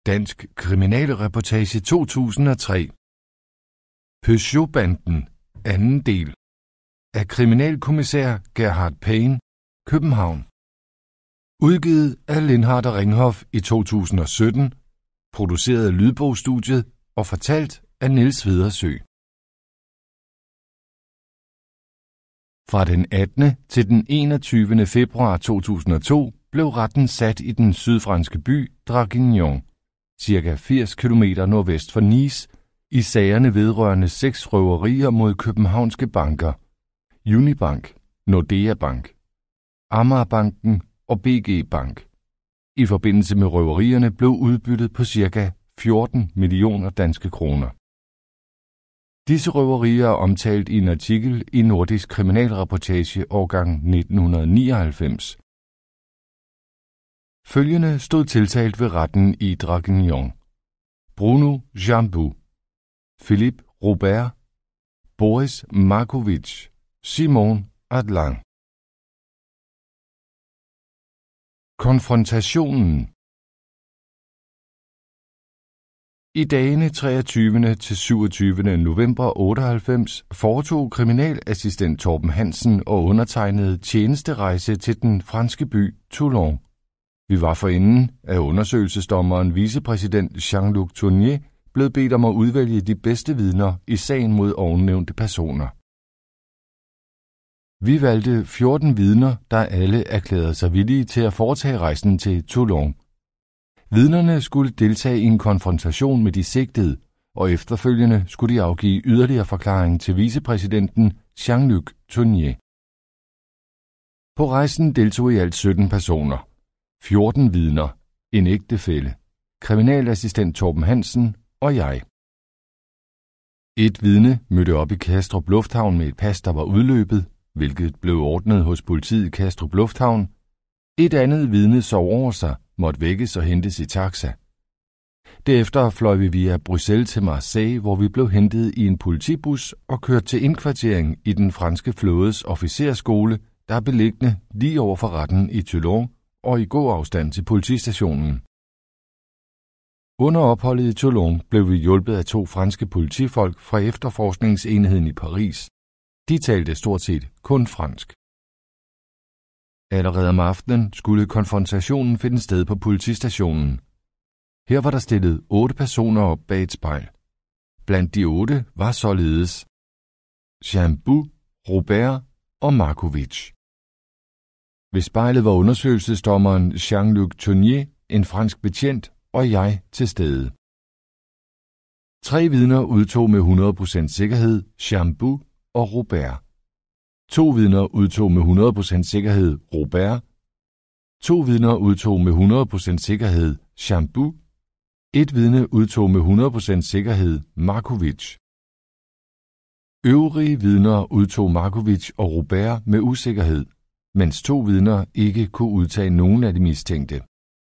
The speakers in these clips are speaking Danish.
Dansk kriminalreportage 2003. Peugeot-banden, anden del. Af kriminalkommissær Gerhard Payne, København. Udgivet af Lindhardt og Ringhof i 2017. Produceret af Lydbogstudiet og fortalt af Niels Vedersø. Fra den 18. til den 21. februar 2002 blev retten sat i den sydfranske by Draguignan, ca. 80 km nordvest for Nice, i sagerne vedrørende 6 røverier mod københavnske banker: Unibank, Nordea Bank, Amagerbanken og BG Bank. I forbindelse med røverierne blev udbyttet på ca. 14 millioner danske kroner. Disse røverier er omtalt i en artikel i Nordisk Kriminalreportage årgang 1999. Følgende stod tiltalt ved retten i Draguignan: Bruno Jambu, Philippe Robert, Boris Markovitch, Simon Adlan. Konfrontationen. I dagene 23. til 27. november 98 foretog kriminalassistent Torben Hansen og undertegnede tjenesterejse til den franske by Toulon. Vi var forinden af undersøgelsesdommeren vicepræsident Jean-Luc Tournier blevet bedt om at udvælge de bedste vidner i sagen mod ovennævnte personer. Vi valgte 14 vidner, der alle erklærede sig villige til at foretage rejsen til Toulon. Vidnerne skulle deltage i en konfrontation med de sigtede, og efterfølgende skulle de afgive yderligere forklaring til vicepræsidenten Jean-Luc Tournier. På rejsen deltog i alt 17 personer. 14 vidner, en ægtefælle, kriminalassistent Torben Hansen og jeg. Et vidne mødte op i Kastrup Lufthavn med et pas, der var udløbet, hvilket blev ordnet hos politiet i Kastrup Lufthavn. Et andet vidne sov over sig, måtte vækkes og hentes i taxa. Derefter fløj vi via Bruxelles til Marseille, hvor vi blev hentet i en politibus og kørt til indkvartering i den franske flådes officerskole, der er beliggende lige over for retten i Toulon og i gåafstand til politistationen. Under opholdet i Toulon blev vi hjulpet af 2 franske politifolk fra efterforskningsenheden i Paris. De talte stort set kun fransk. Allerede om aftenen skulle konfrontationen finde sted på politistationen. Her var der stillet 8 personer op bag et spejl. Blandt de 8 var således Jambu, Robert og Markovitch. Ved spejlet var undersøgelsesdommeren Jean-Luc Tournier, en fransk betjent, og jeg til stede. 3 vidner udtog med 100% sikkerhed Jambu og Robert. 2 vidner udtog med 100% sikkerhed Robert. 2 vidner udtog med 100% sikkerhed Jambu. 1 vidne udtog med 100% sikkerhed Markovitch. Øvrige vidner udtog Markovitch og Robert med usikkerhed, mens 2 vidner ikke kunne udtage nogen af de mistænkte.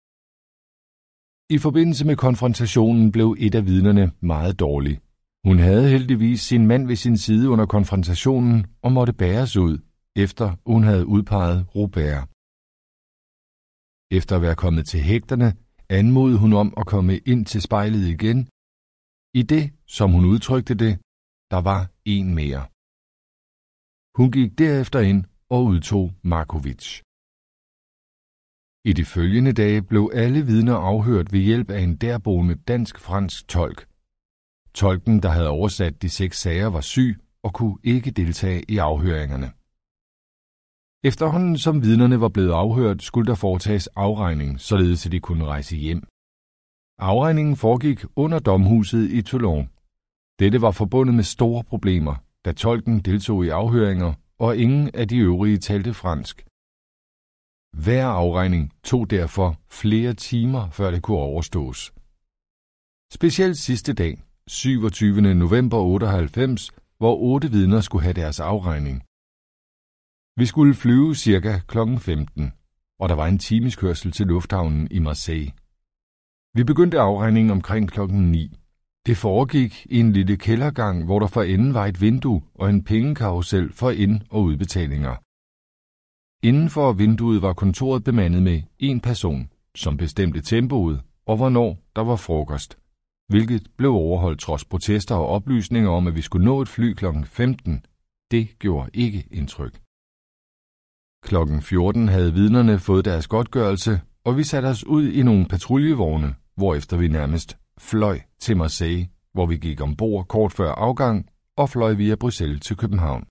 I forbindelse med konfrontationen blev et af vidnerne meget dårlig. Hun havde heldigvis sin mand ved sin side under konfrontationen og måtte bæres ud, efter hun havde udpeget Robert. Efter at være kommet til hægterne, anmodede hun om at komme ind til spejlet igen. I det, som hun udtrykte det, der var en mere. Hun gik derefter ind og udtog Markovitch. I de følgende dage blev alle vidner afhørt ved hjælp af en derboende dansk-fransk tolk. Tolken, der havde oversat de 6 sager, var syg og kunne ikke deltage i afhøringerne. Efterhånden som vidnerne var blevet afhørt, skulle der foretages afregning, således at de kunne rejse hjem. Afregningen foregik under domhuset i Toulon. Dette var forbundet med store problemer, da tolken deltog i afhøringer, og ingen af de øvrige talte fransk. Hver afregning tog derfor flere timer, før det kunne overstås. Specielt sidste dag, 27. november 98, hvor 8 vidner skulle have deres afregning. Vi skulle flyve ca. kl. 15, og der var en times kørsel til lufthavnen i Marseille. Vi begyndte afregningen omkring kl. 9. Det foregik i en lille kældergang, hvor der for enden var et vindue og en pengekarusel for ind- og udbetalinger. Inden for vinduet var kontoret bemandet med 1 person, som bestemte tempoet og hvornår der var frokost, hvilket blev overholdt trods protester og oplysninger om, at vi skulle nå et fly kl. 15. Det gjorde ikke indtryk. Klokken 14 havde vidnerne fået deres godtgørelse, og vi satte os ud i nogle patruljevogne, hvorefter vi nærmest fløj til Marseille, hvor vi gik ombord kort før afgang og fløj via Bruxelles til København.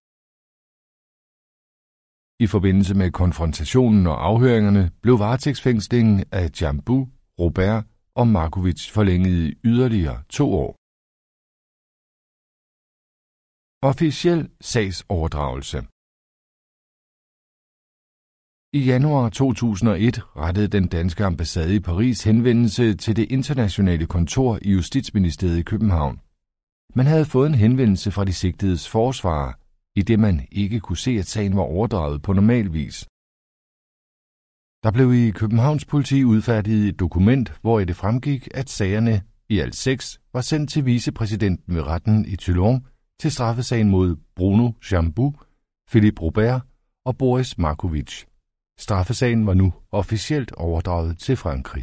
I forbindelse med konfrontationen og afhøringerne blev varetægtsfængslingen af Jambu, Robert og Markovic forlænget i yderligere 2 år. Officiel sagsoverdragelse. I januar 2001 rettede den danske ambassade i Paris henvendelse til det internationale kontor i Justitsministeriet i København. Man havde fået en henvendelse fra de sigtedes forsvarer, i det man ikke kunne se, at sagen var overdraget på normal vis. Der blev i Københavns politi udfærdiget et dokument, hvor det fremgik, at sagerne, i alt 6, var sendt til vicepræsidenten ved retten i Toulon til straffesagen mod Bruno Jambu, Philippe Robert og Boris Markovic. Straffesagen var nu officielt overdraget til Frankrig.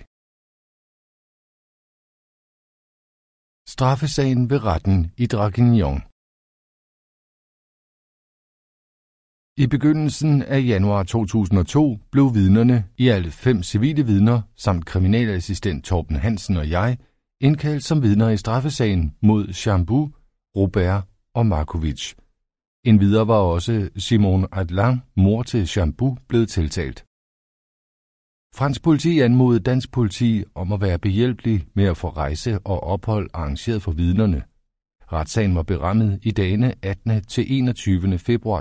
Straffesagen ved retten i Draguignan. I begyndelsen af januar 2002 blev vidnerne, i alt 5 civile vidner, samt kriminalassistent Torben Hansen og jeg, indkaldt som vidner i straffesagen mod Jambu, Robert og Markovic. Endvidere var også Simone Adlan, mor til Jambu, blevet tiltalt. Fransk politi anmodede dansk politi om at være behjælpelig med at få rejse og ophold arrangeret for vidnerne. Retssagen var berammet i dagene 18. til 21. februar